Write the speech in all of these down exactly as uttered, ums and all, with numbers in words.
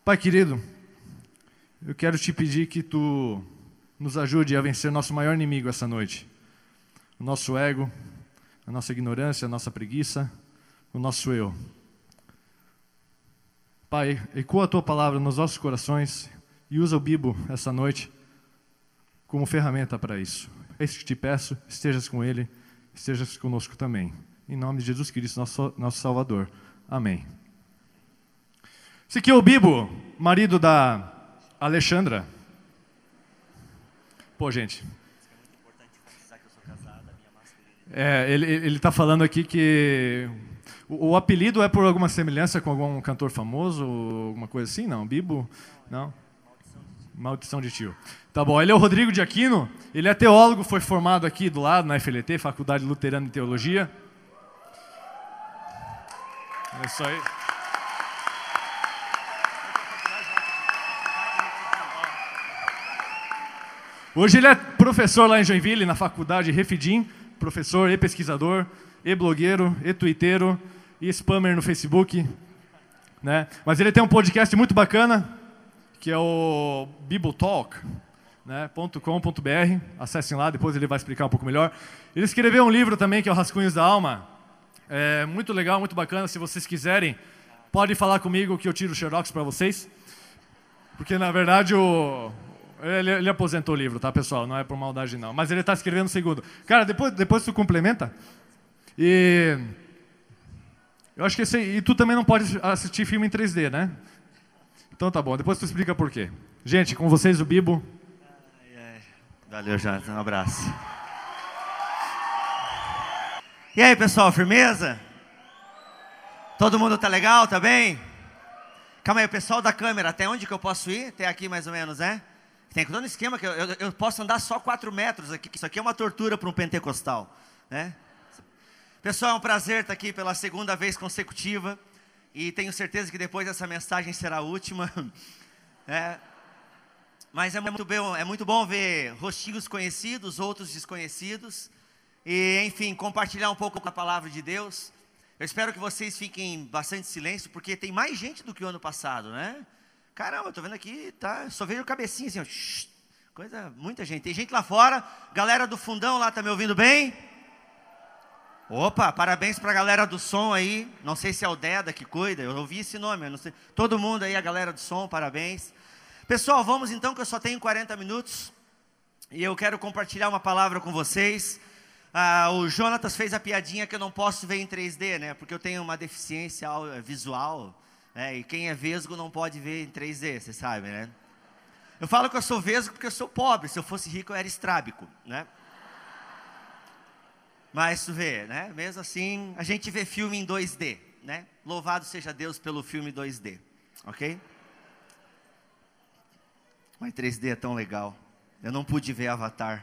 Pai querido, eu quero te pedir que Tu nos ajude a vencer nosso maior inimigo essa noite. O nosso ego, a nossa ignorância, a nossa preguiça, o nosso eu. Pai, ecoa a Tua palavra nos nossos corações e usa o Bibo essa noite como ferramenta para isso. É isso que te peço, estejas com Ele, estejas conosco também. Em nome de Jesus Cristo, nosso, nosso Salvador. Amém. Esse aqui é o Bibo, marido da Alexandra. Pô, gente. É, ele ele está falando aqui que o, o apelido é por alguma semelhança com algum cantor famoso, alguma coisa assim? Não, Bibo? Não? Maldição de tio. Tá bom, ele é o Rodrigo de Aquino, ele é teólogo, foi formado aqui do lado na F L T, Faculdade Luterana de Teologia. É isso aí. Hoje ele é professor lá em Joinville, na Faculdade Refidim, professor e pesquisador, e blogueiro, e twitteiro, e spammer no Facebook, né? Mas ele tem um podcast muito bacana, que é o bibletalk, né, .com.br, acessem lá, depois ele vai explicar um pouco melhor. Ele escreveu um livro também, que é o Rascunhos da Alma, é muito legal, muito bacana, se vocês quiserem, pode falar comigo que eu tiro o xerox para vocês, porque na verdade o... Ele, ele aposentou o livro, tá, pessoal? Não é por maldade, não. Mas ele está escrevendo o segundo. Cara, depois, depois tu complementa. E... Eu acho que esse... E tu também não pode assistir filme em três D, né? Então tá bom. Depois tu explica por quê. Gente, com vocês o Bibo. Ai, ai. Valeu, Jonathan. Um abraço. E aí, pessoal, firmeza? Todo mundo tá legal? Tá bem? Calma aí, o pessoal da câmera, até onde que eu posso ir? Até aqui mais ou menos, né? Tem todo um esquema que eu, eu, eu posso andar só quatro metros aqui, que isso aqui é uma tortura para um pentecostal, né? Pessoal, é um prazer estar aqui pela segunda vez consecutiva e tenho certeza que depois dessa mensagem será a última, né? Mas é muito bom, é muito bom ver rostinhos conhecidos, outros desconhecidos e, enfim, compartilhar um pouco da palavra de Deus. Eu espero que vocês fiquem bastante silêncio, porque tem mais gente do que o ano passado, né? Caramba, eu tô vendo aqui, tá? Só vejo cabecinha assim, ó. Shhh, coisa, muita gente. Tem gente lá fora, galera do fundão lá, tá me ouvindo bem? Opa, parabéns pra galera do som aí. Não sei se é o Deda que cuida, eu ouvi esse nome, eu não sei. Todo mundo aí, a galera do som, parabéns. Pessoal, vamos então, que eu só tenho quarenta minutos. E eu quero compartilhar uma palavra com vocês. Ah, o Jonatas fez a piadinha que eu não posso ver em três D, né? Porque eu tenho uma deficiência visual. É, e quem é vesgo não pode ver em três D, você sabe, né? Eu falo que eu sou vesgo porque eu sou pobre. Se eu fosse rico, eu era estrábico, né? Mas tu vê, né? Mesmo assim, a gente vê filme em dois D, né? Louvado seja Deus pelo filme dois D, ok? Mas três D é tão legal. Eu não pude ver Avatar.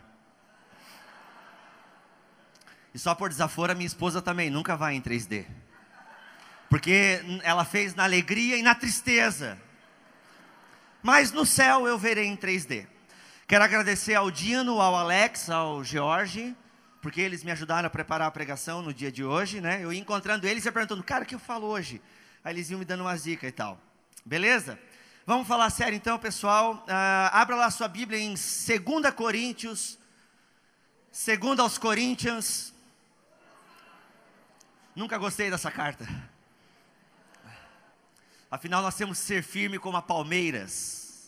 E só por desaforo, a minha esposa também nunca vai em três D. Porque ela fez na alegria e na tristeza. Mas no céu eu verei em três D. Quero agradecer ao Dino, ao Alex, ao George, porque eles me ajudaram a preparar a pregação no dia de hoje, né? Eu ia encontrando eles e perguntando, cara, o que eu falo hoje? Aí eles iam me dando umas dicas e tal. Beleza? Vamos falar sério então, pessoal. Uh, abra lá sua Bíblia em dois Coríntios. Segundo aos Coríntios. Nunca gostei dessa carta. Afinal, nós temos que ser firme como a palmeiras.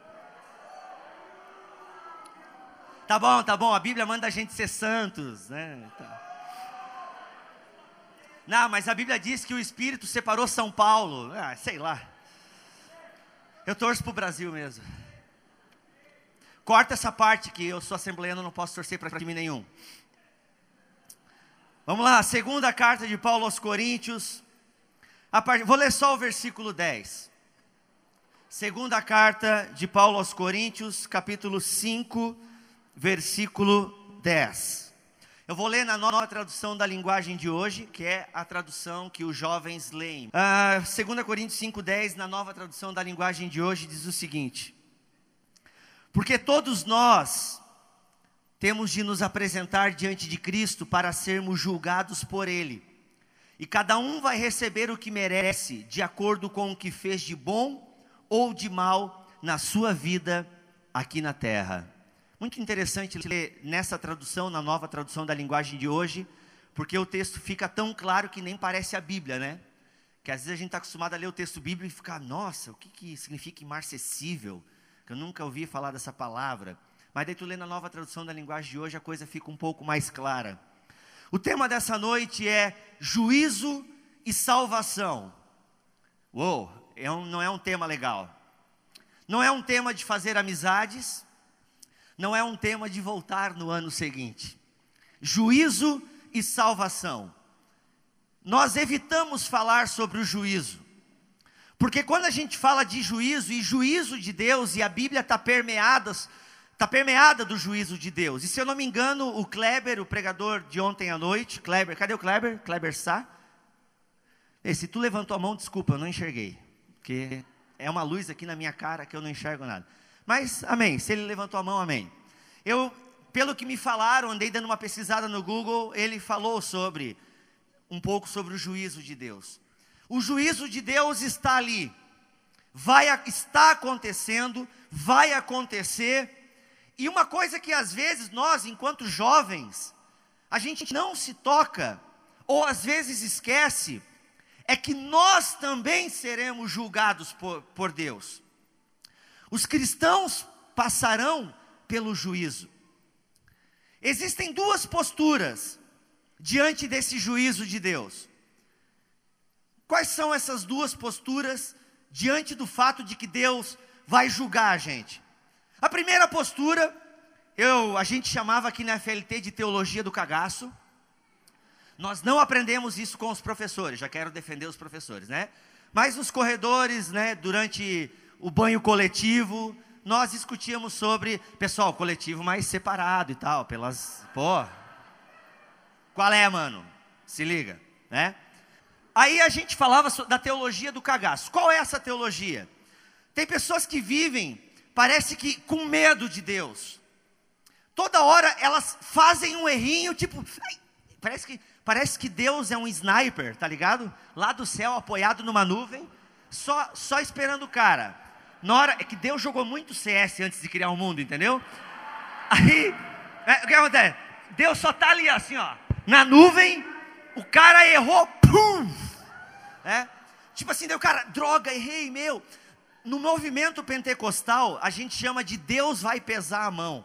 Tá bom, tá bom, a Bíblia manda a gente ser santos, né? Não, mas a Bíblia diz que o Espírito separou São Paulo. Ah, sei lá. Eu torço pro Brasil mesmo. Corta essa parte que eu sou assembleano, não posso torcer para time nenhum. Vamos lá, segunda carta de Paulo aos Coríntios. A part... Vou ler só o versículo dez. Segunda carta de Paulo aos Coríntios, capítulo cinco, versículo dez. Eu vou ler na nova tradução da linguagem de hoje, que é a tradução que os jovens leem. Ah, dois Coríntios cinco, dez, na nova tradução da linguagem de hoje, diz o seguinte: porque todos nós temos de nos apresentar diante de Cristo para sermos julgados por Ele. E cada um vai receber o que merece, de acordo com o que fez de bom ou de mal na sua vida aqui na terra. Muito interessante ler nessa tradução, na nova tradução da linguagem de hoje, porque o texto fica tão claro que nem parece a Bíblia, né? Que às vezes a gente está acostumado a ler o texto bíblico e ficar, nossa, o que, que significa imarcessível? Que eu nunca ouvi falar dessa palavra. Mas daí tu lê na nova tradução da linguagem de hoje, a coisa fica um pouco mais clara. O tema dessa noite é juízo e salvação. Uou, é um, não é um tema legal. Não é um tema de fazer amizades. Não é um tema de voltar no ano seguinte. Juízo e salvação. Nós evitamos falar sobre o juízo. Porque quando a gente fala de juízo, e juízo de Deus, e a Bíblia está permeada, está permeada do juízo de Deus. E se eu não me engano, o Kleber, o pregador de ontem à noite, Kleber, cadê o Kleber? Kleber Sá? E se tu levantou a mão, desculpa, eu não enxerguei. Porque é uma luz aqui na minha cara que eu não enxergo nada. Mas, amém, se ele levantou a mão, amém. Eu, pelo que me falaram, andei dando uma pesquisada no Google, ele falou sobre, um pouco sobre o juízo de Deus. O juízo de Deus está ali, vai, está acontecendo, vai acontecer, e uma coisa que às vezes nós, enquanto jovens, a gente não se toca, ou às vezes esquece, é que nós também seremos julgados por, por Deus. Os cristãos passarão pelo juízo. Existem duas posturas diante desse juízo de Deus. Quais são essas duas posturas diante do fato de que Deus vai julgar a gente? A primeira postura, eu, a gente chamava aqui na F L T de teologia do cagaço. Nós não aprendemos isso com os professores, já quero defender os professores, né? Mas nos corredores, né, durante o banho coletivo, nós discutíamos sobre, pessoal, coletivo mais separado e tal, pelas, pô, qual é, mano? Se liga, né? Aí a gente falava da teologia do cagaço. Qual é essa teologia? Tem pessoas que vivem, parece que com medo de Deus. Toda hora elas fazem um errinho, tipo, parece que, parece que Deus é um sniper, tá ligado? Lá do céu, apoiado numa nuvem, só, só esperando o cara. Na hora, é que Deus jogou muito C S antes de criar o mundo, entendeu? Aí, é, o que acontece? Deus só tá ali assim, ó, na nuvem, o cara errou, pum! É? Tipo assim, daí o cara, droga, errei, meu. No movimento pentecostal, a gente chama de Deus vai pesar a mão.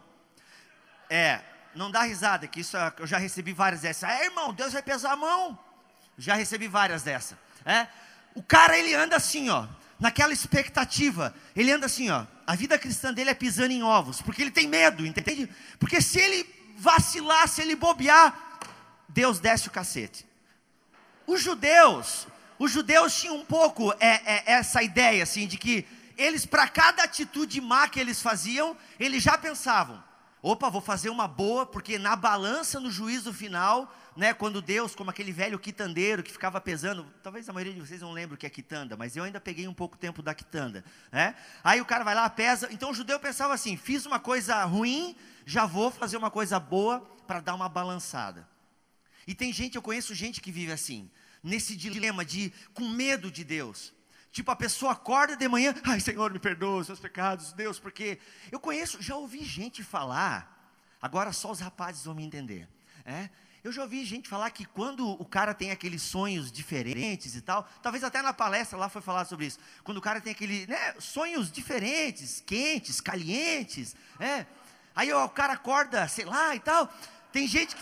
É, não dá risada, que isso eu já recebi várias dessas. É, irmão, Deus vai pesar a mão. Já recebi várias dessas. É? O cara, ele anda assim, ó, naquela expectativa. Ele anda assim, ó, a vida cristã dele é pisando em ovos, porque ele tem medo, entende? Porque se ele vacilar, se ele bobear, Deus desce o cacete. Os judeus... Os judeus tinham um pouco é, é, essa ideia, assim, de que eles, para cada atitude má que eles faziam, eles já pensavam, opa, vou fazer uma boa, porque na balança, no juízo final, né, quando Deus, como aquele velho quitandeiro que ficava pesando, talvez a maioria de vocês não lembre o que é quitanda, mas eu ainda peguei um pouco tempo da quitanda, né? Aí o cara vai lá, pesa, então o judeu pensava assim, fiz uma coisa ruim, já vou fazer uma coisa boa, para dar uma balançada. E tem gente, eu conheço gente que vive assim, nesse dilema de, com medo de Deus. Tipo, a pessoa acorda de manhã, ai Senhor, me perdoa os seus pecados, Deus, porque... Eu conheço, já ouvi gente falar, agora só os rapazes vão me entender, é? Eu já ouvi gente falar que quando o cara tem aqueles sonhos diferentes e tal, talvez até na palestra lá foi falar sobre isso, quando o cara tem aqueles, né, sonhos diferentes, quentes, calientes, é? Aí ó, o cara acorda, sei lá e tal, tem gente que...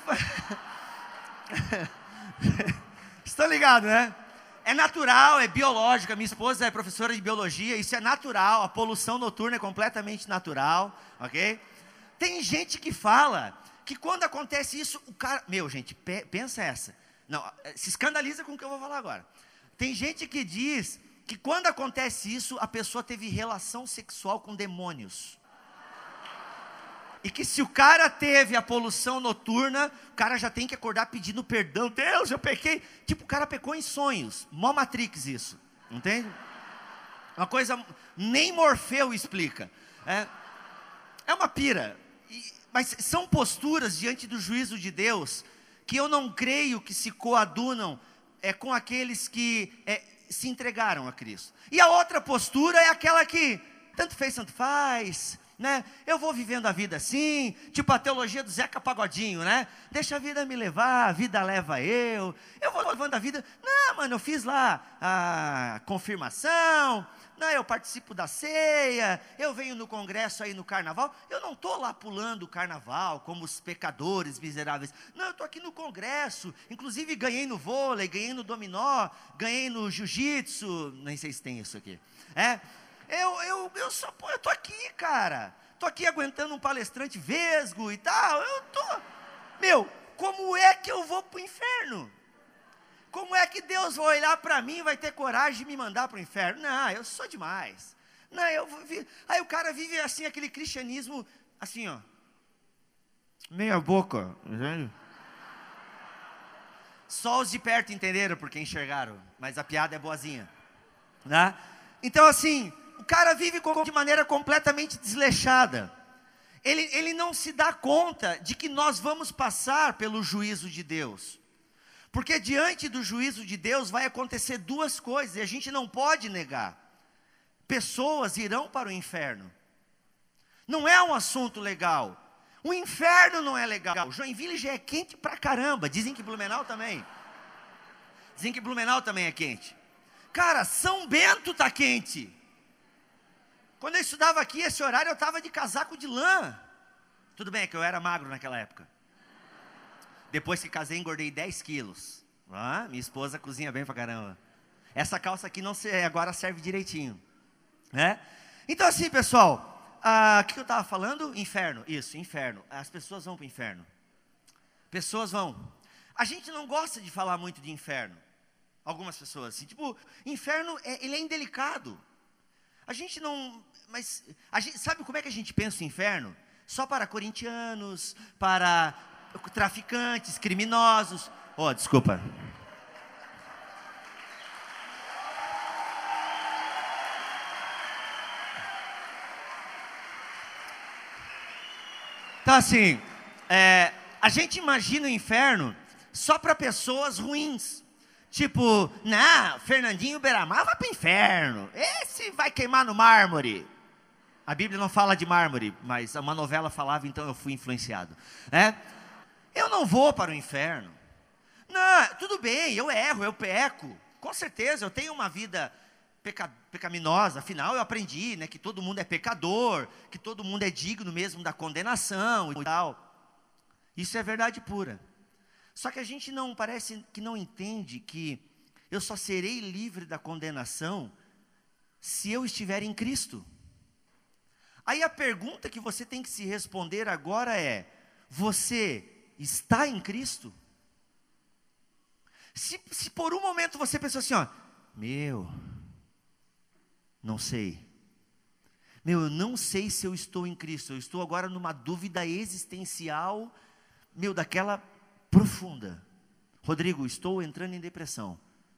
Estão ligados, né? É natural, é biológico. A minha esposa é professora de biologia, isso é natural. A poluição noturna é completamente natural, ok? Tem gente que fala que quando acontece isso, o cara... Meu, gente, pe, pensa essa. Não, se escandaliza com o que eu vou falar agora. Tem gente que diz que quando acontece isso, a pessoa teve relação sexual com demônios. E que se o cara teve a poluição noturna, o cara já tem que acordar pedindo perdão. Deus, eu pequei. Tipo, o cara pecou em sonhos. Mó Matrix isso. Entende? Uma coisa, nem Morfeu explica. É, é uma pira. E, mas são posturas diante do juízo de Deus, que eu não creio que se coadunam é, com aqueles que é, se entregaram a Cristo. E a outra postura é aquela que tanto fez, tanto faz, né? Eu vou vivendo a vida assim, tipo a teologia do Zeca Pagodinho, né? Deixa a vida me levar, a vida leva eu. Eu vou levando a vida. Não, mano, eu fiz lá a confirmação, não, eu participo da ceia, eu venho no congresso aí no carnaval. Eu não estou lá pulando o carnaval como os pecadores miseráveis. Não, eu estou aqui no congresso. Inclusive ganhei no vôlei, ganhei no dominó, ganhei no jiu-jitsu. Nem sei se tem isso aqui. É. Eu, eu, eu só, pô, eu tô aqui, cara. Tô aqui aguentando um palestrante vesgo e tal. Eu tô. Meu, como é que eu vou pro inferno? Como é que Deus vai olhar para mim e vai ter coragem de me mandar pro inferno? Não, eu sou demais. Não, eu vi... Aí o cara vive assim, aquele cristianismo, assim, ó. Meia boca, entende? Só os de perto entenderam porque enxergaram, mas a piada é boazinha, né? Então assim, o cara vive de maneira completamente desleixada. Ele, ele não se dá conta de que nós vamos passar pelo juízo de Deus. Porque diante do juízo de Deus vai acontecer duas coisas, e a gente não pode negar. Pessoas irão para o inferno. Não é um assunto legal. O inferno não é legal. Joinville já é quente pra caramba. Dizem que Blumenau também. Dizem que Blumenau também é quente. Cara, São Bento tá quente. Quando eu estudava aqui, esse horário eu estava de casaco de lã. Tudo bem, é que eu era magro naquela época. Depois que casei, engordei dez quilos. Ah, minha esposa cozinha bem pra caramba. Essa calça aqui não se, agora serve direitinho, né? Então assim, pessoal, ah, o que eu estava falando? Inferno, isso, inferno. As pessoas vão para o inferno. Pessoas vão. A gente não gosta de falar muito de inferno. Algumas pessoas, assim, tipo, inferno, é, ele é indelicado. A gente não, mas, a gente, sabe como é que a gente pensa o inferno? Só para corintianos, para traficantes, criminosos. Oh, desculpa. Então assim, é, a gente imagina o inferno só para pessoas ruins. Tipo, não, Fernandinho Beiramar vai para o inferno. Esse vai queimar no mármore. A Bíblia não fala de mármore, mas uma novela falava, então eu fui influenciado. É? Eu não vou para o inferno. Não, tudo bem, eu erro, eu peco. Com certeza, eu tenho uma vida peca, pecaminosa. Afinal, eu aprendi, né, que todo mundo é pecador, que todo mundo é digno mesmo da condenação e tal. Isso é verdade pura. Só que a gente não, parece que não entende que eu só serei livre da condenação se eu estiver em Cristo. Aí a pergunta que você tem que se responder agora é: você está em Cristo? Se, se por um momento você pensou assim, ó, meu, não sei. Meu, eu não sei se eu estou em Cristo. Eu estou agora numa dúvida existencial, meu, daquela profunda. Rodrigo, estou entrando em depressão.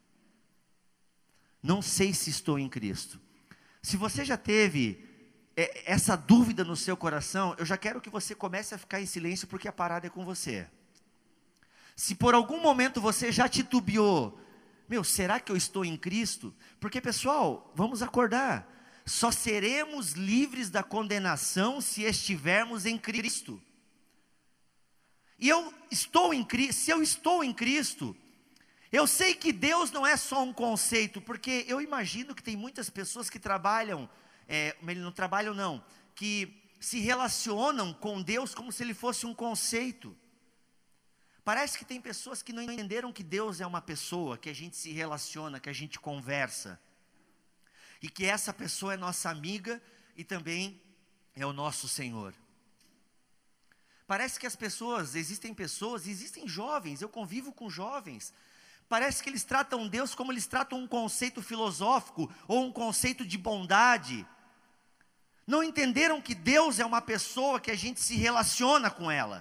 Não sei se estou em Cristo. Se você já teve é, essa dúvida no seu coração, eu já quero que você comece a ficar em silêncio, porque a parada é com você. Se por algum momento você já titubeou, meu, será que eu estou em Cristo? Porque, pessoal, vamos acordar. Só seremos livres da condenação se estivermos em Cristo. E eu estou em Cristo, se eu estou em Cristo, eu sei que Deus não é só um conceito, porque eu imagino que tem muitas pessoas que trabalham, é, não trabalham não, que se relacionam com Deus como se ele fosse um conceito. Parece que tem pessoas que não entenderam que Deus é uma pessoa, que a gente se relaciona, que a gente conversa. E que essa pessoa é nossa amiga e também é o nosso Senhor. Parece que as pessoas, existem pessoas, existem jovens, eu convivo com jovens, parece que eles tratam Deus como eles tratam um conceito filosófico ou um conceito de bondade. Não entenderam que Deus é uma pessoa que a gente se relaciona com ela.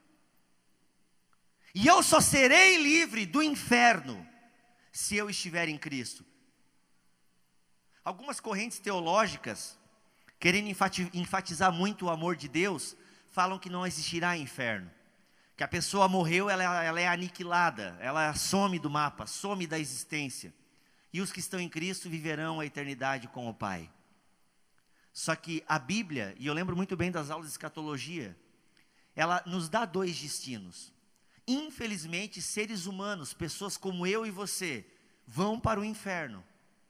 E eu só serei livre do inferno se eu estiver em Cristo. Algumas correntes teológicas, querendo enfatizar muito o amor de Deus, falam que não existirá inferno. Que a pessoa morreu, ela, ela é aniquilada, ela some do mapa, some da existência. e os que estão em Cristo viverão a eternidade com o Pai. Só que a Bíblia, e eu lembro muito bem das aulas de escatologia, ela nos dá dois destinos. Infelizmente, seres humanos, pessoas como eu e você, vão para o inferno.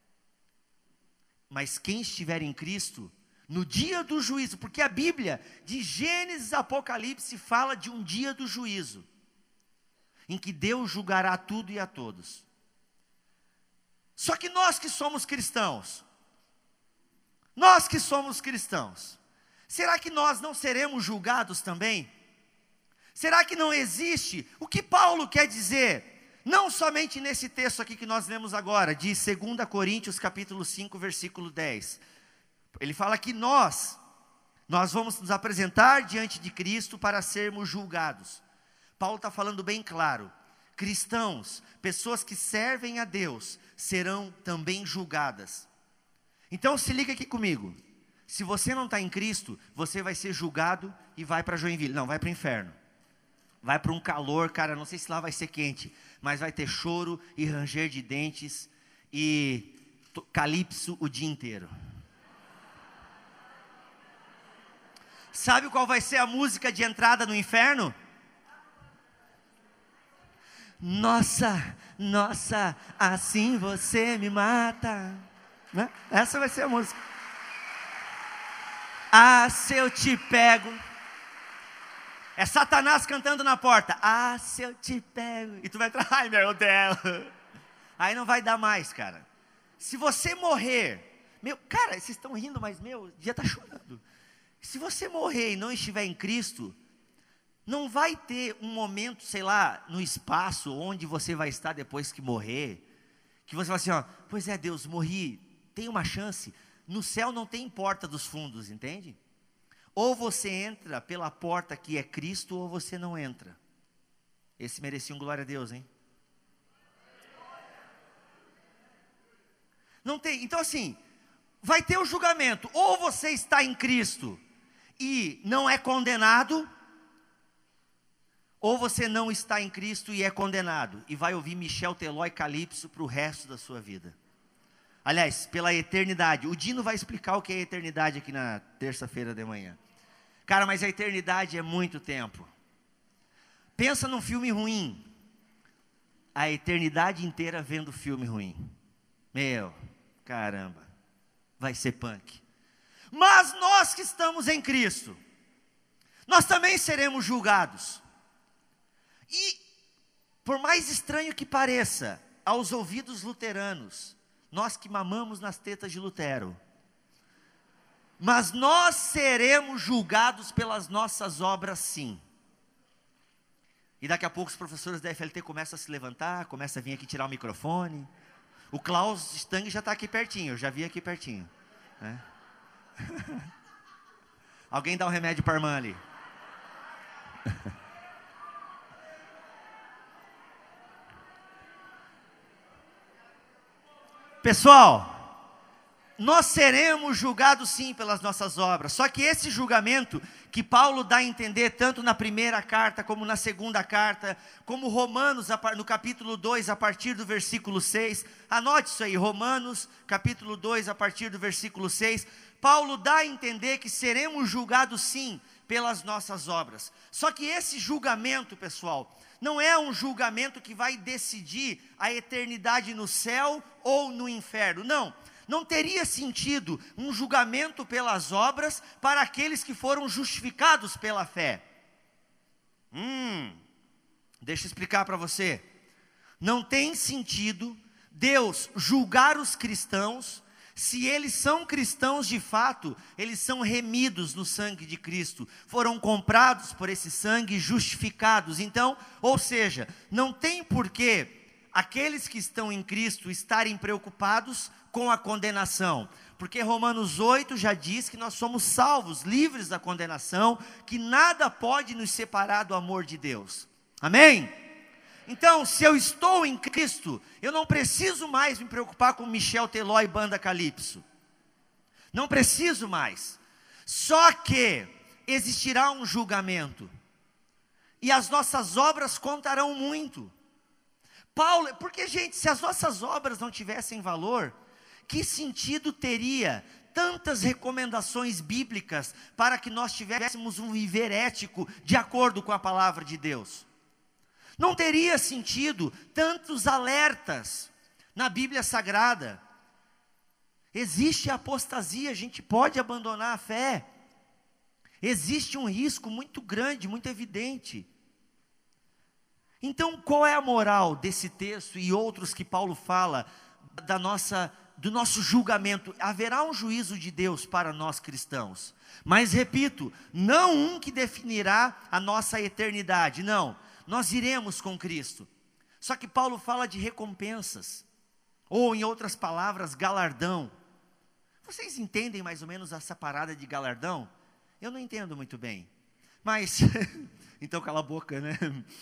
Mas quem estiver em Cristo, no dia do juízo, porque a Bíblia, de Gênesis a Apocalipse, fala de um dia do juízo, em que Deus julgará tudo e a todos. Só que nós que somos cristãos, nós que somos cristãos, será que nós não seremos julgados também? Será que não existe? O que Paulo quer dizer? Não somente nesse texto aqui que nós lemos agora, de segunda Coríntios capítulo cinco, versículo dez. Ele fala que nós, nós vamos nos apresentar diante de Cristo para sermos julgados. Paulo está falando bem claro, cristãos, pessoas que servem a Deus, serão também julgadas. Então se liga aqui comigo, se você não está em Cristo, você vai ser julgado e vai para Joinville, não, vai para o inferno. Vai para um calor, cara, não sei se lá vai ser quente, mas vai ter choro e ranger de dentes e calypso o dia inteiro. Sabe qual vai ser a música de entrada no inferno? Nossa, nossa, assim você me mata. Né? Essa vai ser a música. Ah, se eu te pego. É Satanás cantando na porta. Ah, se eu te pego. E tu vai entrar, ai meu Deus. Aí não vai dar mais, cara. Se você morrer, meu, cara, vocês estão rindo, mas meu, já está chorando. Se você morrer e não estiver em Cristo, não vai ter um momento, sei lá, no espaço, onde você vai estar depois que morrer, que você vai assim, ó, pois é Deus, morri, tem uma chance. No céu não tem porta dos fundos, entende? Ou você entra pela porta que é Cristo, ou você não entra. Esse merecia um glória a Deus, hein? Não tem, então assim, vai ter o julgamento, ou você está em Cristo e não é condenado, ou você não está em Cristo e é condenado, e vai ouvir Michel Teló e Calypso para o resto da sua vida. Aliás, pela eternidade. O Dino vai explicar o que é eternidade aqui na terça-feira de manhã. Cara, mas a eternidade é muito tempo. Pensa num filme ruim. A eternidade inteira vendo filme ruim. Meu, caramba, vai ser punk. Mas nós que estamos em Cristo, nós também seremos julgados. E, por mais estranho que pareça, aos ouvidos luteranos, nós que mamamos nas tetas de Lutero, mas nós seremos julgados pelas nossas obras sim. E daqui a pouco os professores da F L T começam a se levantar, começam a vir aqui tirar o microfone. O Klaus Stang já está aqui pertinho, eu já vi aqui pertinho. Né? Alguém dá um remédio para a irmã ali. Pessoal, nós seremos julgados sim pelas nossas obras, só que esse julgamento que Paulo dá a entender tanto na primeira carta como na segunda carta, como Romanos no capítulo dois a partir do versículo seis, anote isso aí, Romanos capítulo dois a partir do versículo seis, Paulo dá a entender que seremos julgados sim pelas nossas obras, só que esse julgamento, pessoal, não é um julgamento que vai decidir a eternidade no céu ou no inferno, não. Não teria sentido um julgamento pelas obras para aqueles que foram justificados pela fé. Hum, deixa eu explicar para você. Não tem sentido Deus julgar os cristãos, se eles são cristãos de fato, eles são remidos no sangue de Cristo, foram comprados por esse sangue, justificados. Então, ou seja, não tem porquê aqueles que estão em Cristo estarem preocupados com a condenação, porque Romanos oito já diz que nós somos salvos, livres da condenação, que nada pode nos separar do amor de Deus, amém? Então, se eu estou em Cristo, eu não preciso mais me preocupar com Michel Teló e banda Calypso, não preciso mais, só que existirá um julgamento, e as nossas obras contarão muito. Paulo, porque gente, se as nossas obras não tivessem valor, que sentido teria tantas recomendações bíblicas para que nós tivéssemos um viver ético de acordo com a palavra de Deus? Não teria sentido tantos alertas na Bíblia Sagrada. Existe apostasia, a gente pode abandonar a fé. Existe um risco muito grande, muito evidente. Então, qual é a moral desse texto e outros que Paulo fala da nossa, do nosso julgamento? Haverá um juízo de Deus para nós cristãos, mas repito, não um que definirá a nossa eternidade, não, nós iremos com Cristo. Só que Paulo fala de recompensas, ou em outras palavras, galardão. Vocês entendem mais ou menos essa parada de galardão? Eu não entendo muito bem, mas, então cala a boca, né?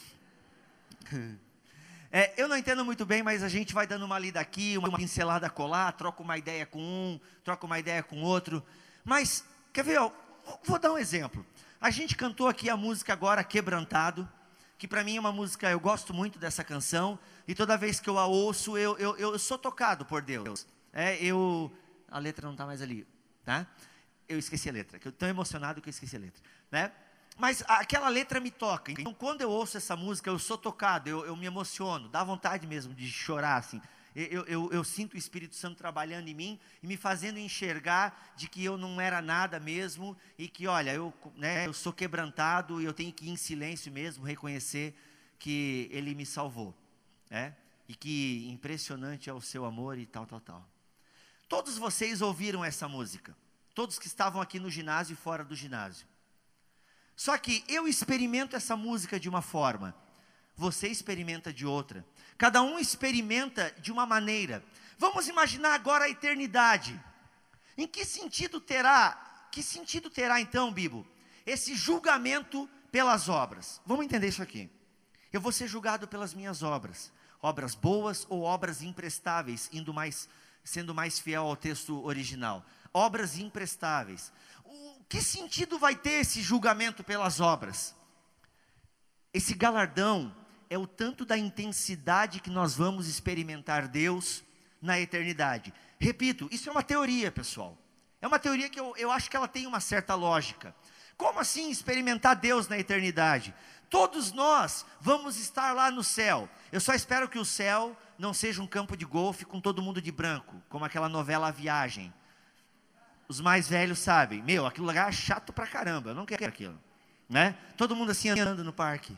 É, eu não entendo muito bem, mas a gente vai dando uma lida aqui, uma pincelada colar, troca uma ideia com um, troca uma ideia com outro. Mas, quer ver, ó, vou dar um exemplo. A gente cantou aqui a música agora, Quebrantado, que para mim é uma música, eu gosto muito dessa canção, e toda vez que eu a ouço, eu, eu, eu sou tocado por Deus. É, eu, a letra não está mais ali, tá? Eu esqueci a letra, que eu estou tão emocionado que eu esqueci a letra, né? Mas aquela letra me toca. Então, quando eu ouço essa música, eu sou tocado, eu, eu me emociono, dá vontade mesmo de chorar, assim. Eu, eu, eu sinto o Espírito Santo trabalhando em mim e me fazendo enxergar de que eu não era nada mesmo e que, olha, eu, né, eu sou quebrantado e eu tenho que ir em silêncio mesmo, reconhecer que Ele me salvou, né? E que impressionante é o seu amor e tal, tal, tal. Todos vocês ouviram essa música, todos que estavam aqui no ginásio e fora do ginásio. Só que eu experimento essa música de uma forma, você experimenta de outra. Cada um experimenta de uma maneira. Vamos imaginar agora a eternidade. Em que sentido terá, que sentido terá então, Bibo, esse julgamento pelas obras? Vamos entender isso aqui. Eu vou ser julgado pelas minhas obras, obras boas ou obras imprestáveis, indo mais, sendo mais fiel ao texto original. Obras imprestáveis. Que sentido vai ter esse julgamento pelas obras? Esse galardão é o tanto da intensidade que nós vamos experimentar Deus na eternidade. Repito, isso é uma teoria, pessoal. É uma teoria que eu, eu acho que ela tem uma certa lógica. Como assim experimentar Deus na eternidade? Todos nós vamos estar lá no céu. Eu só espero que o céu não seja um campo de golfe com todo mundo de branco, como aquela novela A Viagem. Os mais velhos sabem, meu, aquele lugar é chato pra caramba, eu não quero aquilo, né? Todo mundo assim andando no parque.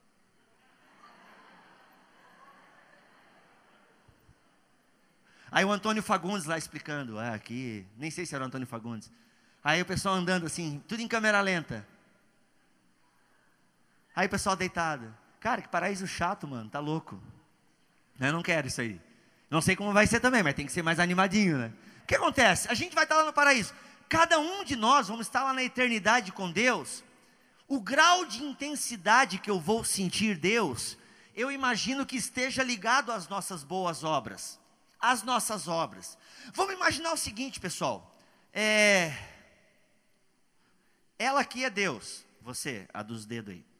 Aí o Antônio Fagundes lá explicando, ah, aqui, nem sei se era o Antônio Fagundes. Aí o pessoal andando assim, tudo em câmera lenta. Aí o pessoal deitado. Cara, que paraíso chato, mano, tá louco. Eu não quero isso aí. Não sei como vai ser também, mas tem que ser mais animadinho, né? O que acontece? A gente vai estar lá no paraíso. Cada um de nós vamos estar lá na eternidade com Deus. O grau de intensidade que eu vou sentir Deus, eu imagino que esteja ligado às nossas boas obras. Às nossas obras. Vamos imaginar o seguinte, pessoal. É... Ela aqui é Deus. Você, a dos dedos aí.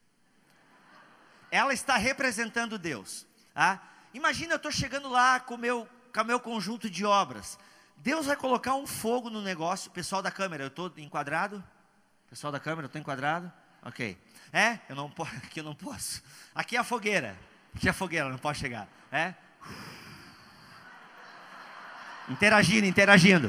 Ela está representando Deus. Tá? Imagina eu estou chegando lá com o meu, com o meu conjunto de obras. Deus vai colocar um fogo no negócio. Pessoal da câmera, eu estou enquadrado? Pessoal da câmera, eu estou enquadrado? Ok. É? Eu não posso, aqui eu não posso. Aqui é a fogueira. Aqui é a fogueira, não posso chegar. É? Interagindo, interagindo.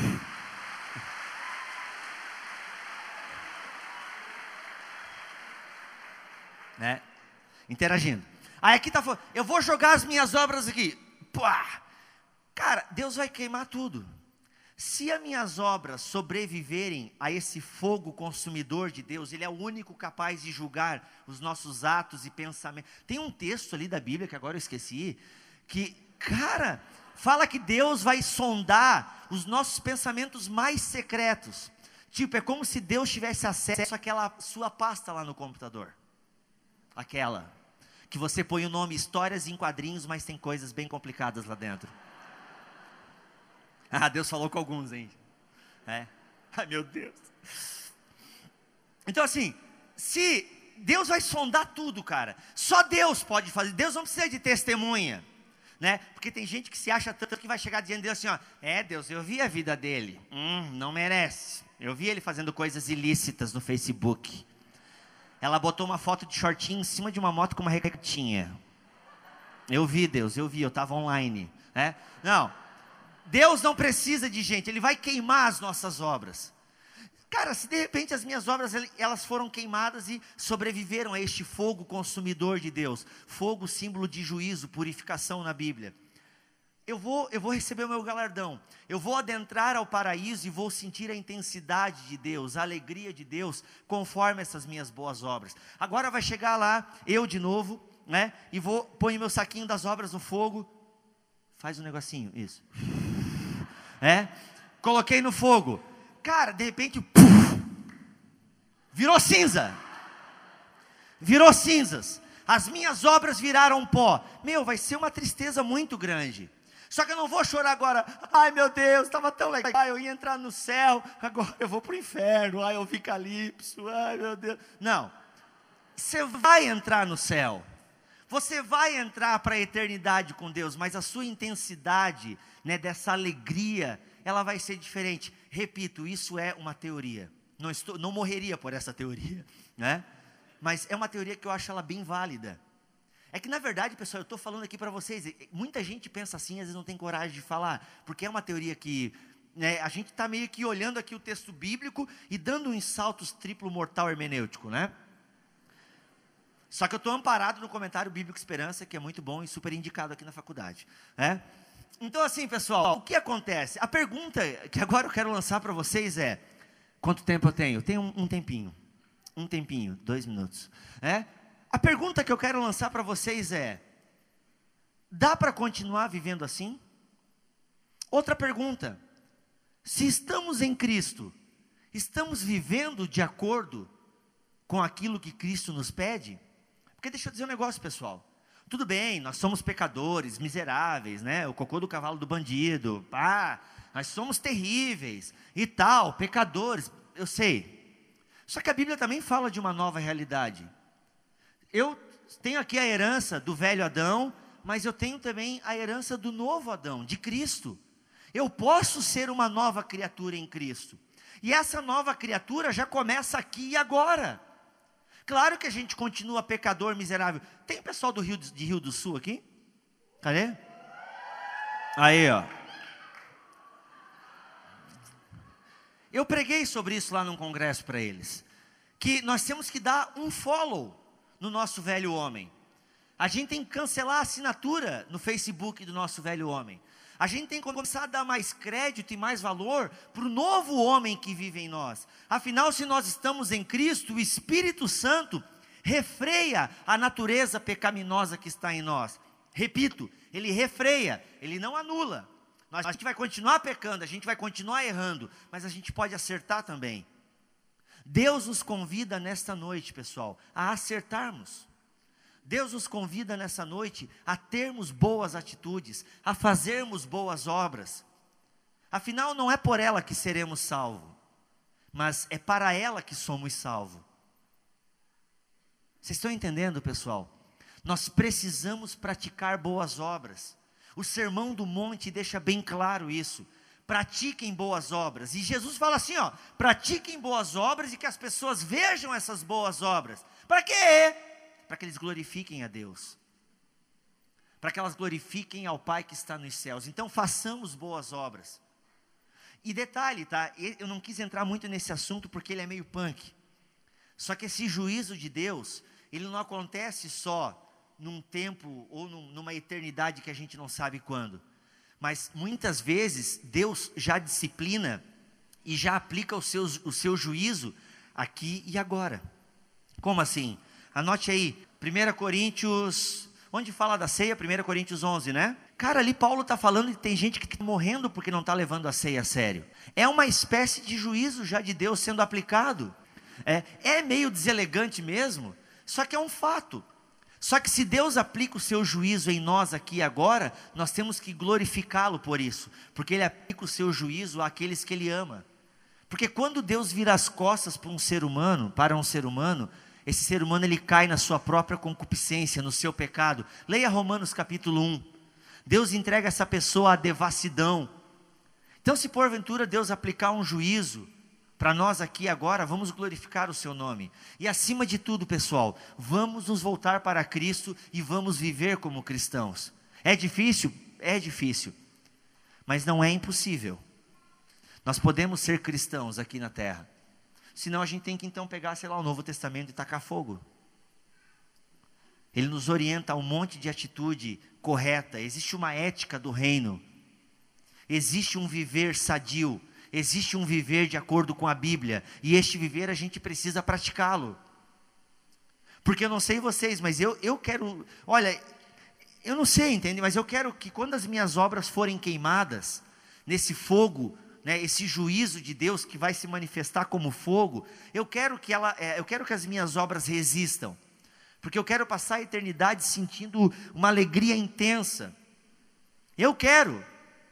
Né? Interagindo. Aí aqui está, eu vou jogar as minhas obras aqui. Pá! Cara, Deus vai queimar tudo. Se as minhas obras sobreviverem a esse fogo consumidor de Deus, Ele é o único capaz de julgar os nossos atos e pensamentos. Tem um texto ali da Bíblia, que agora eu esqueci, que, cara, fala que Deus vai sondar os nossos pensamentos mais secretos. Tipo, é como se Deus tivesse acesso àquela sua pasta lá no computador. Aquela, que você põe o nome Histórias em Quadrinhos, mas tem coisas bem complicadas lá dentro. Ah, Deus falou com alguns, hein? É. Ai, meu Deus. Então assim, se Deus vai sondar tudo, cara. Só Deus pode fazer. Deus não precisa de testemunha, né? Porque tem gente que se acha tanto que vai chegar diante de Deus assim, ó, é Deus, eu vi a vida dele, hum, não merece. Eu vi ele fazendo coisas ilícitas no Facebook. Ela botou uma foto de shortinho em cima de uma moto com uma regatinha. Eu vi, Deus, eu vi, eu estava online, né? Não, Deus não precisa de gente, Ele vai queimar as nossas obras. Cara, se de repente as minhas obras, elas foram queimadas e sobreviveram a este fogo consumidor de Deus, fogo símbolo de juízo, purificação na Bíblia, eu vou, eu vou receber o meu galardão, eu vou adentrar ao paraíso e vou sentir a intensidade de Deus, a alegria de Deus, conforme essas minhas boas obras. Agora vai chegar lá, eu de novo, né, e vou, põe meu saquinho das obras no fogo, faz um negocinho, isso, é, coloquei no fogo, cara, de repente, puf, virou cinza, virou cinzas, as minhas obras viraram pó, meu, vai ser uma tristeza muito grande. Só que eu não vou chorar agora, ai meu Deus, estava tão legal, eu ia entrar no céu, agora eu vou para o inferno, ai eu vi Calipso, ai meu Deus. Não, você vai entrar no céu, você vai entrar para a eternidade com Deus, mas a sua intensidade, né, dessa alegria, ela vai ser diferente. Repito, isso é uma teoria, não, estou, não morreria por essa teoria, né? Mas é uma teoria que eu acho ela bem válida. É que na verdade, pessoal, eu estou falando aqui para vocês, muita gente pensa assim, às vezes não tem coragem de falar, porque é uma teoria que, né, a gente está meio que olhando aqui o texto bíblico e dando uns saltos triplo mortal hermenêutico, né? Só que eu estou amparado no comentário Bíblico Esperança, que é muito bom e super indicado aqui na faculdade, né? Então assim, pessoal, o que acontece? A pergunta que agora eu quero lançar para vocês é, quanto tempo eu tenho? Eu tenho um, um tempinho, um tempinho, dois minutos, né? A pergunta que eu quero lançar para vocês é, dá para continuar vivendo assim? Outra pergunta, se estamos em Cristo, estamos vivendo de acordo com aquilo que Cristo nos pede? Porque deixa eu dizer um negócio, pessoal, tudo bem, nós somos pecadores, miseráveis, né? O cocô do cavalo do bandido, ah, nós somos terríveis e tal, pecadores, eu sei. Só que a Bíblia também fala de uma nova realidade. Eu tenho aqui a herança do velho Adão, mas eu tenho também a herança do novo Adão, de Cristo. Eu posso ser uma nova criatura em Cristo. E essa nova criatura já começa aqui e agora. Claro que a gente continua pecador, miserável. Tem pessoal do Rio, de Rio do Sul aqui? Cadê? Aí, ó. Eu preguei sobre isso lá num congresso para eles. Que nós temos que dar um follow no nosso velho homem. A gente tem que cancelar a assinatura no Facebook do nosso velho homem. A gente tem que começar a dar mais crédito e mais valor para o novo homem que vive em nós. Afinal, se nós estamos em Cristo, o Espírito Santo refreia a natureza pecaminosa que está em nós. Repito, ele refreia, ele não anula. Nós, a gente vai continuar pecando, a gente vai continuar errando, mas a gente pode acertar também. Deus nos convida nesta noite, pessoal, a acertarmos. Deus nos convida nessa noite a termos boas atitudes, a fazermos boas obras. Afinal, não é por ela que seremos salvos, mas é para ela que somos salvos. Vocês estão entendendo, pessoal? Nós precisamos praticar boas obras. O Sermão do Monte deixa bem claro isso. Pratiquem boas obras. E Jesus fala assim, ó, pratiquem boas obras e que as pessoas vejam essas boas obras. Para quê? Para que eles glorifiquem a Deus. Para que elas glorifiquem ao Pai que está nos céus. Então façamos boas obras. E detalhe, tá? Eu não quis entrar muito nesse assunto porque ele é meio punk. Só que esse juízo de Deus, ele não acontece só num tempo ou num, numa eternidade que a gente não sabe quando. Mas muitas vezes Deus já disciplina e já aplica o seu, o seu juízo aqui e agora. Como assim? Anote aí, primeira Coríntios, onde fala da ceia? primeira Coríntios onze, né? Cara, ali Paulo está falando que tem gente que está morrendo porque não está levando a ceia a sério. É uma espécie de juízo já de Deus sendo aplicado. É, é meio deselegante mesmo, só que é um fato. Só que se Deus aplica o seu juízo em nós aqui e agora, nós temos que glorificá-lo por isso, porque Ele aplica o seu juízo àqueles que Ele ama. Porque quando Deus vira as costas para um ser humano, para um ser humano, esse ser humano ele cai na sua própria concupiscência, no seu pecado. Leia Romanos capítulo um. Deus entrega essa pessoa à devassidão. Então, se porventura Deus aplicar um juízo para nós aqui agora, vamos glorificar o seu nome. E acima de tudo, pessoal, vamos nos voltar para Cristo e vamos viver como cristãos. É difícil? É difícil. Mas não é impossível. Nós podemos ser cristãos aqui na terra. Senão a gente tem que então pegar, sei lá, o Novo Testamento e tacar fogo. Ele nos orienta a um monte de atitude correta. Existe uma ética do reino. Existe um viver sadio. Existe um viver de acordo com a Bíblia. E este viver a gente precisa praticá-lo. Porque eu não sei vocês, mas eu, eu quero... Olha, eu não sei, entende? Mas eu quero que quando as minhas obras forem queimadas, nesse fogo, né, esse juízo de Deus que vai se manifestar como fogo, eu quero que ela, é, eu quero que as minhas obras resistam. Porque eu quero passar a eternidade sentindo uma alegria intensa. Eu quero.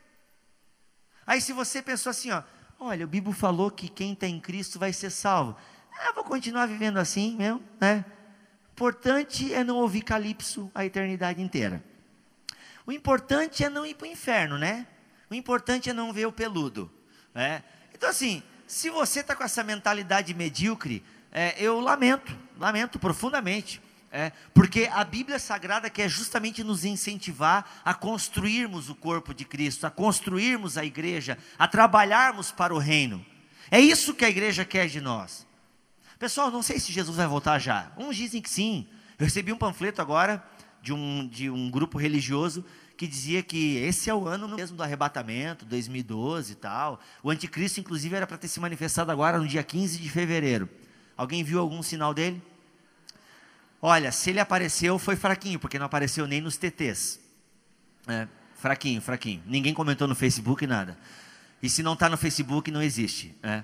Aí se você pensou assim, ó, olha, o Bíblia falou que quem está em Cristo vai ser salvo. Ah, vou continuar vivendo assim mesmo, né? Importante é não ouvir calypso a eternidade inteira. O importante é não ir para o inferno, né? O importante é não ver o peludo, né? Então assim, se você está com essa mentalidade medíocre, é, eu lamento, lamento profundamente. É, porque a Bíblia Sagrada quer justamente nos incentivar a construirmos o corpo de Cristo, a construirmos a igreja, a trabalharmos para o reino. É isso que a igreja quer de nós. Pessoal, não sei se Jesus vai voltar já. Uns dizem que sim. Eu recebi um panfleto agora de um, de um grupo religioso que dizia que esse é o ano mesmo do arrebatamento, dois mil e doze e tal. O anticristo inclusive era para ter se manifestado agora no dia quinze de fevereiro. Alguém viu algum sinal dele? Olha, se ele apareceu, foi fraquinho, porque não apareceu nem nos T Tês. É, fraquinho, fraquinho. Ninguém comentou no Facebook, nada. E se não está no Facebook, não existe. É.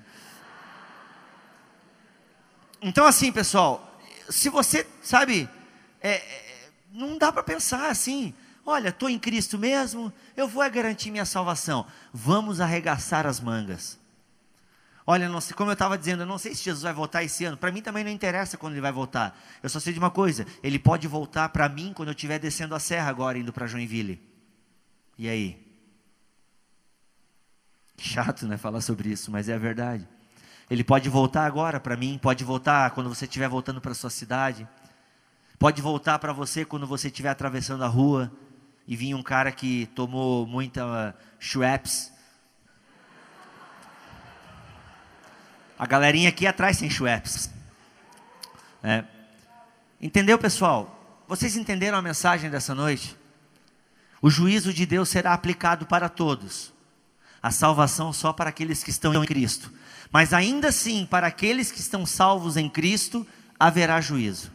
Então assim, pessoal, se você, sabe, é, é, não dá para pensar assim, olha, estou em Cristo mesmo, eu vou garantir minha salvação. Vamos arregaçar as mangas. Olha, não sei, como eu estava dizendo, eu não sei se Jesus vai voltar esse ano. Para mim também não interessa quando ele vai voltar. Eu só sei de uma coisa, ele pode voltar para mim quando eu estiver descendo a serra agora, indo para Joinville. E aí? Chato, né, falar sobre isso, mas é a verdade. Ele pode voltar agora para mim, pode voltar quando você estiver voltando para a sua cidade. Pode voltar para você quando você estiver atravessando a rua e vir um cara que tomou muita uh, Schweppes. A galerinha aqui atrás tem Schweppes. É. Entendeu, pessoal? Vocês entenderam a mensagem dessa noite? O juízo de Deus será aplicado para todos. A salvação só para aqueles que estão em Cristo. Mas ainda assim, para aqueles que estão salvos em Cristo, haverá juízo.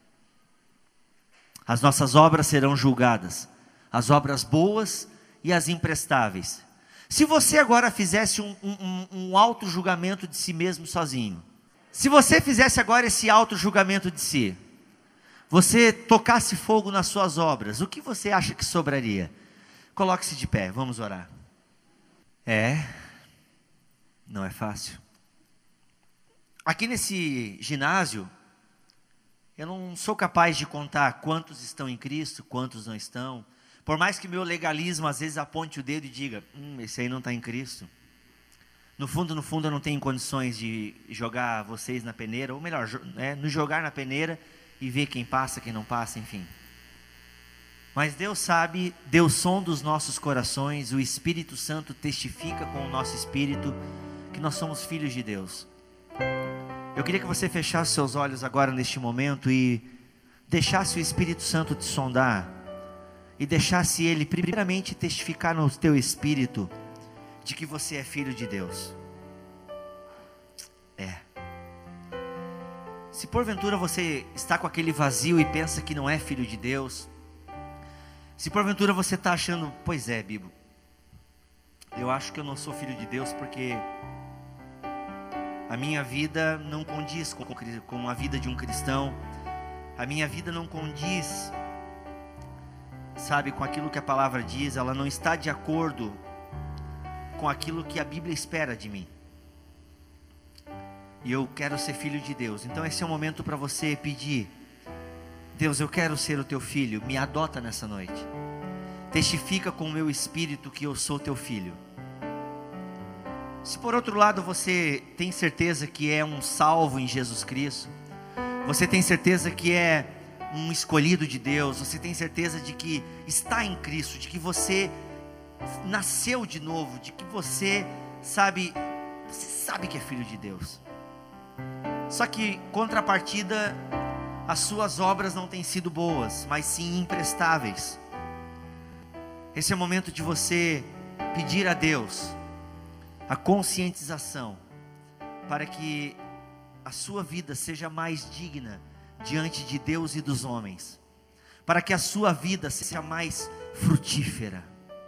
As nossas obras serão julgadas. As obras boas e as imprestáveis. Se você agora fizesse um, um, um auto-julgamento de si mesmo sozinho. Se você fizesse agora esse auto-julgamento de si. Você tocasse fogo nas suas obras. O que você acha que sobraria? Coloque-se de pé, vamos orar. É, não é fácil. Aqui nesse ginásio, eu não sou capaz de contar quantos estão em Cristo, quantos não estão. Por mais que meu legalismo às vezes aponte o dedo e diga, hum, esse aí não está em Cristo. No fundo, no fundo eu não tenho condições de jogar vocês na peneira, ou melhor, é, nos jogar na peneira e ver quem passa, quem não passa, enfim. Mas Deus sabe, Deus sonda os nossos corações, o Espírito Santo testifica com o nosso espírito que nós somos filhos de Deus. Eu queria que você fechasse seus olhos agora neste momento e deixasse o Espírito Santo te sondar e deixasse Ele primeiramente testificar no teu espírito de que você é filho de Deus. É. Se porventura você está com aquele vazio e pensa que não é filho de Deus, se porventura você está achando, pois é, Bibo, eu acho que eu não sou filho de Deus porque a minha vida não condiz com, com a vida de um cristão, a minha vida não condiz, sabe, com aquilo que a palavra diz, ela não está de acordo com aquilo que a Bíblia espera de mim. e eu quero ser filho de Deus. Então esse é o momento para você pedir: Deus, eu quero ser o teu filho, me adota nessa noite. Testifica com o meu espírito que eu sou teu filho. Se por outro lado você tem certeza que é um salvo em Jesus Cristo, você tem certeza que é um escolhido de Deus, você tem certeza de que está em Cristo, de que você nasceu de novo, de que você sabe, você sabe que é filho de Deus. Só que, contrapartida, as suas obras não têm sido boas, mas sim imprestáveis. Esse é o momento de você pedir a Deus a conscientização, para que a sua vida seja mais digna diante de Deus e dos homens, para que a sua vida seja mais frutífera.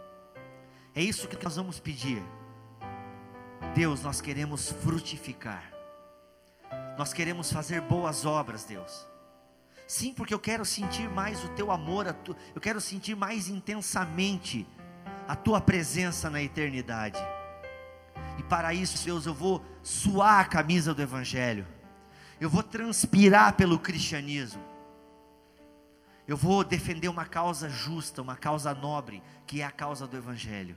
É isso que nós vamos pedir. Deus, nós queremos frutificar, nós queremos fazer boas obras, Deus. Sim, porque eu quero sentir mais o teu amor, a tu, eu quero sentir mais intensamente a tua presença na eternidade. E para isso, Deus, eu vou suar a camisa do Evangelho, eu vou transpirar pelo cristianismo, eu vou defender uma causa justa, uma causa nobre, que é a causa do Evangelho.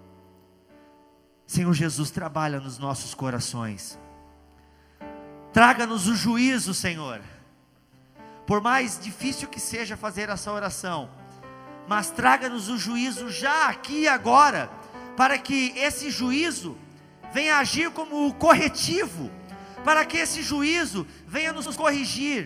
Senhor Jesus, trabalha nos nossos corações, traga-nos o juízo, Senhor. Por mais difícil que seja fazer essa oração, mas traga-nos o juízo já aqui e agora, para que esse juízo venha agir como corretivo, para que esse juízo venha nos corrigir,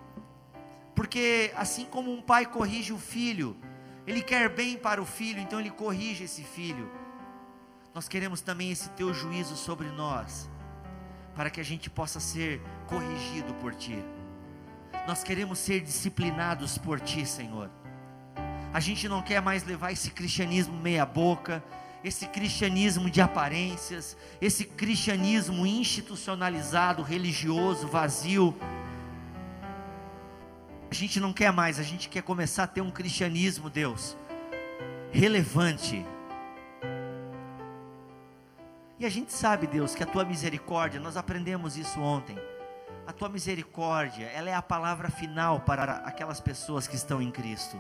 porque assim como um pai corrige o filho, ele quer bem para o filho, então ele corrige esse filho. Nós queremos também esse teu juízo sobre nós, para que a gente possa ser corrigido por ti. Nós queremos ser disciplinados por ti, Senhor. A gente não quer mais levar esse cristianismo meia boca, esse cristianismo de aparências, esse cristianismo institucionalizado, religioso, vazio. A gente não quer mais, a gente quer começar a ter um cristianismo, Deus, relevante. E a gente sabe, Deus, que a tua misericórdia, nós aprendemos isso ontem, a tua misericórdia, ela é a palavra final para aquelas pessoas que estão em Cristo.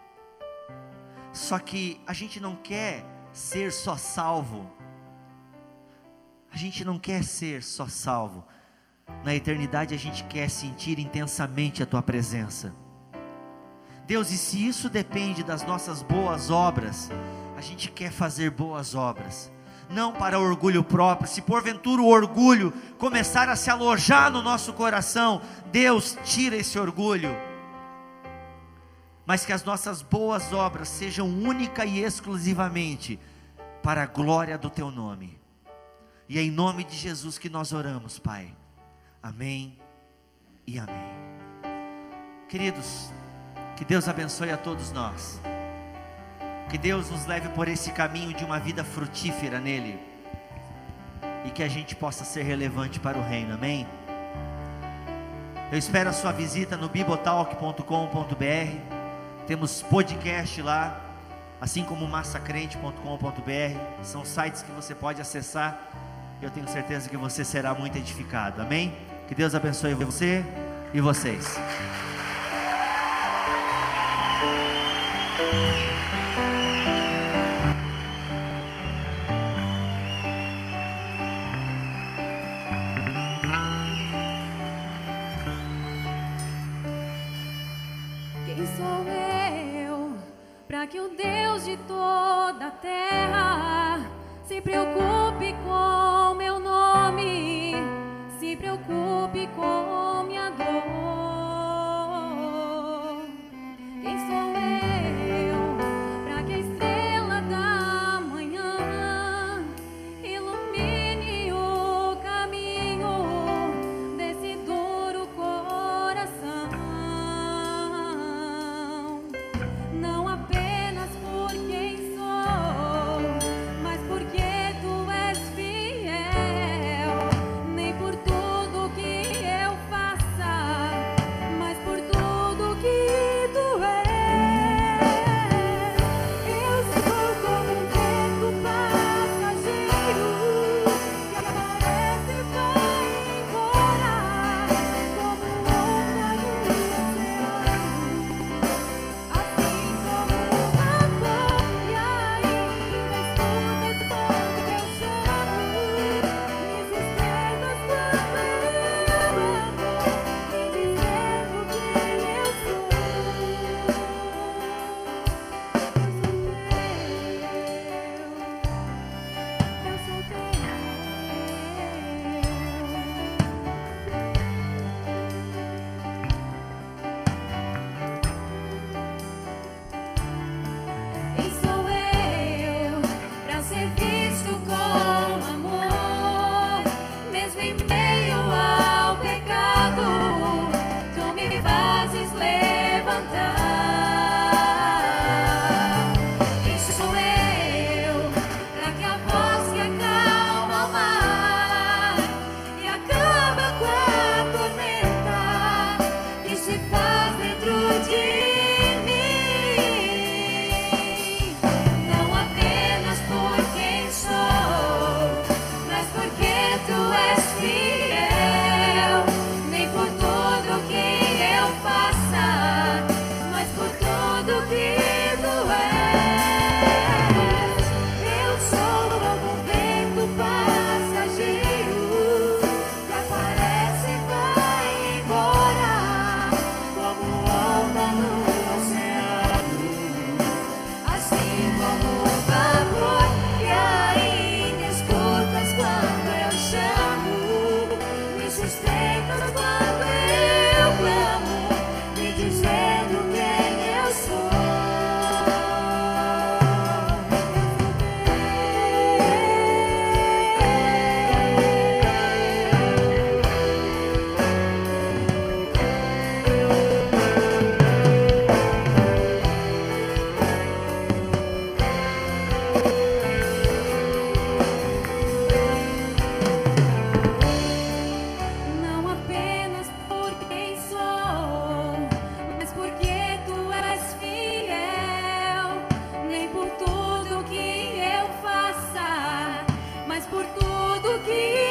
Só que a gente não quer ser só salvo, a gente não quer ser só salvo, na eternidade a gente quer sentir intensamente a tua presença. Deus, e se isso depende das nossas boas obras, a gente quer fazer boas obras, não para orgulho próprio. Se porventura o orgulho começar a se alojar no nosso coração, Deus, tira esse orgulho, mas que as nossas boas obras sejam única e exclusivamente para a glória do teu nome. E é em nome de Jesus que nós oramos, Pai. Amém e amém. Queridos, que Deus abençoe a todos nós, que Deus nos leve por esse caminho de uma vida frutífera nele, e que a gente possa ser relevante para o reino, amém? Eu espero a sua visita no bibotalk ponto com ponto br. Temos podcast lá, assim como massacrente ponto com ponto br. São sites que você pode acessar, e eu tenho certeza que você será muito edificado, amém? Que Deus abençoe você e vocês. Quem sou eu para que o Deus de toda a terra se preocupe com meu nome, se preocupe com minha dor? Quem sou eu para que a estrela da manhã ilumine o caminho desse duro coração? Não apenas por quem sou, mas porque tu és fiel. tudo que